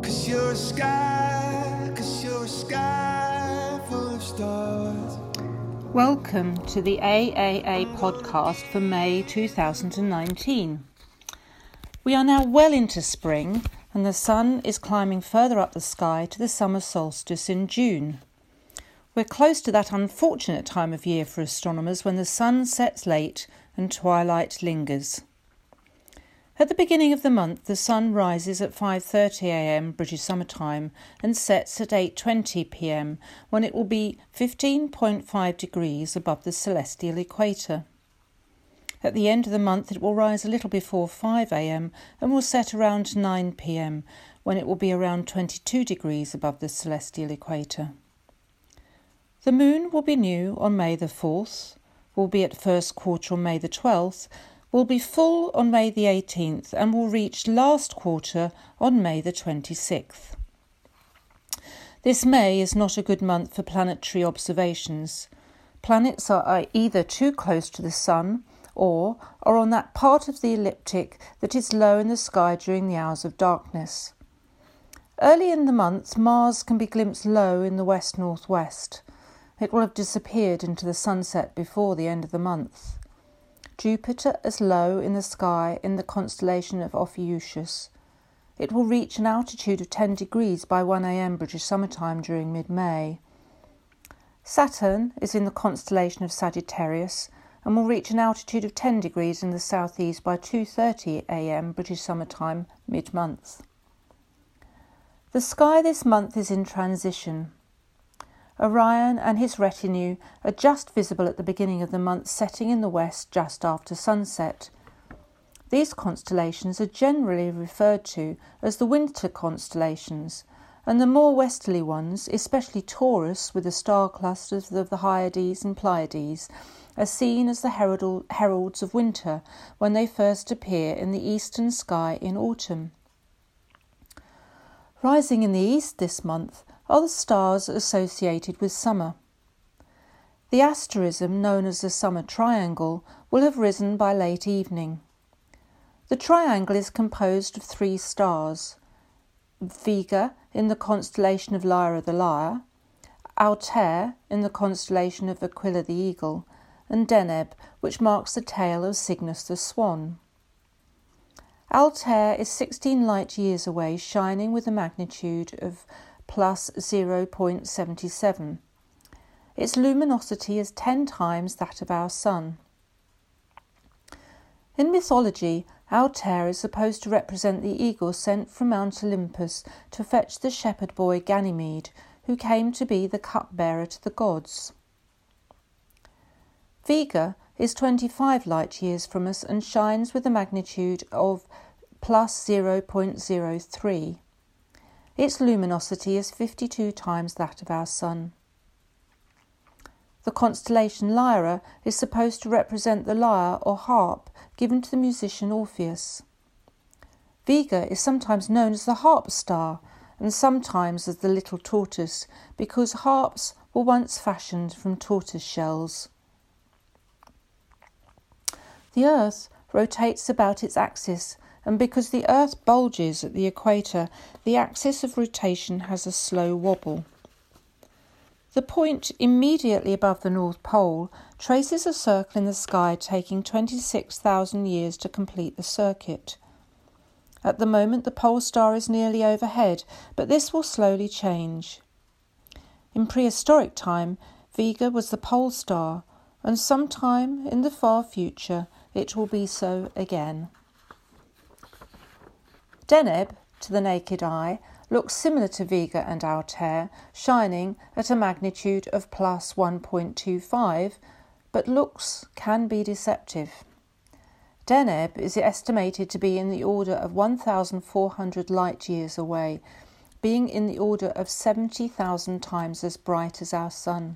'Cause you're a sky full of stars. Welcome to the AAA podcast for May 2019. We are now well into spring and the sun is climbing further up the sky to the summer solstice in June. We're close to that unfortunate time of year for astronomers when the sun sets late and twilight lingers. At the beginning of the month, the sun rises at 5:30 a.m. British Summer Time and sets at 8:20 p.m. when it will be 15.5 degrees above the celestial equator. At the end of the month, it will rise a little before 5 a.m. and will set around 9 p.m. when it will be around 22 degrees above the celestial equator. The moon will be new on May the 4th, will be at first quarter on May the 12th, will be full on May the 18th and will reach last quarter on May the 26th. This May is not a good month for planetary observations. Planets are either too close to the sun or are on that part of the ecliptic that is low in the sky during the hours of darkness. Early in the month, Mars can be glimpsed low in the west-northwest. It will have disappeared into the sunset before the end of the month. Jupiter is low in the sky in the constellation of Ophiuchus. It will reach an altitude of 10 degrees by 1 a.m. British Summer Time during mid-May. Saturn is in the constellation of Sagittarius and will reach an altitude of 10 degrees in the southeast by 2:30 a.m. British Summer Time mid-month. The sky this month is in transition. Orion and his retinue are just visible at the beginning of the month, setting in the west just after sunset. These constellations are generally referred to as the winter constellations, and the more westerly ones, especially Taurus with the star clusters of the Hyades and Pleiades, are seen as the heralds of winter when they first appear in the eastern sky in autumn. Rising in the east this month are the stars associated with summer. The asterism known as the summer triangle will have risen by late evening. The triangle is composed of 3 stars: Vega in the constellation of Lyra the Lyre, Altair in the constellation of Aquila the Eagle, and Deneb, which marks the tail of Cygnus the Swan. Altair is 16 light years away, shining with a magnitude of plus 0.77. Its luminosity is 10 times that of our Sun. In mythology, Altair is supposed to represent the eagle sent from Mount Olympus to fetch the shepherd boy Ganymede, who came to be the cupbearer to the gods. Vega is 25 light years from us and shines with a magnitude of plus 0.03. Its luminosity is 52 times that of our Sun. The constellation Lyra is supposed to represent the lyre or harp given to the musician Orpheus. Vega is sometimes known as the harp star and sometimes as the little tortoise because harps were once fashioned from tortoise shells. The Earth rotates about its axis, and because the Earth bulges at the equator, the axis of rotation has a slow wobble. The point immediately above the North Pole traces a circle in the sky taking 26,000 years to complete the circuit. At the moment, the pole star is nearly overhead, but this will slowly change. In prehistoric time, Vega was the pole star, and sometime in the far future, it will be so again. Deneb, to the naked eye, looks similar to Vega and Altair, shining at a magnitude of plus 1.25, but looks can be deceptive. Deneb is estimated to be in the order of 1,400 light years away, being in the order of 70,000 times as bright as our Sun.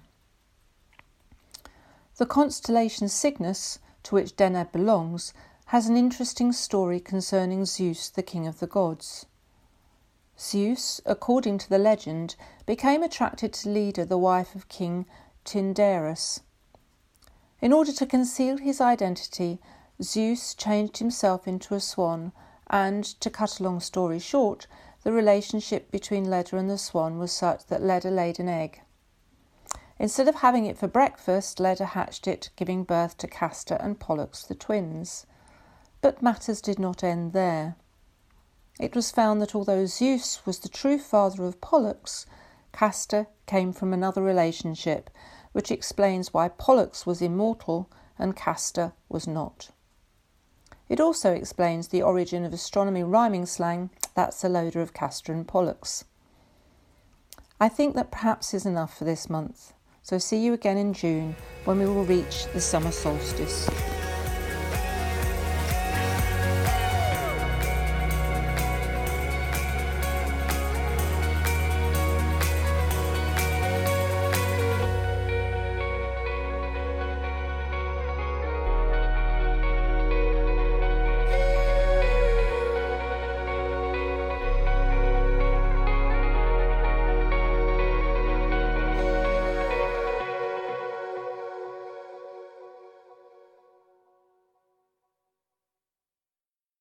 The constellation Cygnus, to which Deneb belongs, has an interesting story concerning Zeus, the king of the gods. Zeus, according to the legend, became attracted to Leda, the wife of King Tyndareus. In order to conceal his identity, Zeus changed himself into a swan and, to cut a long story short, the relationship between Leda and the swan was such that Leda laid an egg. Instead of having it for breakfast, Leda hatched it, giving birth to Castor and Pollux, the twins. But matters did not end there. It was found that although Zeus was the true father of Pollux, Castor came from another relationship, which explains why Pollux was immortal and Castor was not. It also explains the origin of astronomy rhyming slang, that's a loader of Castor and Pollux. I think that perhaps is enough for this month, so see you again in June when we will reach the summer solstice.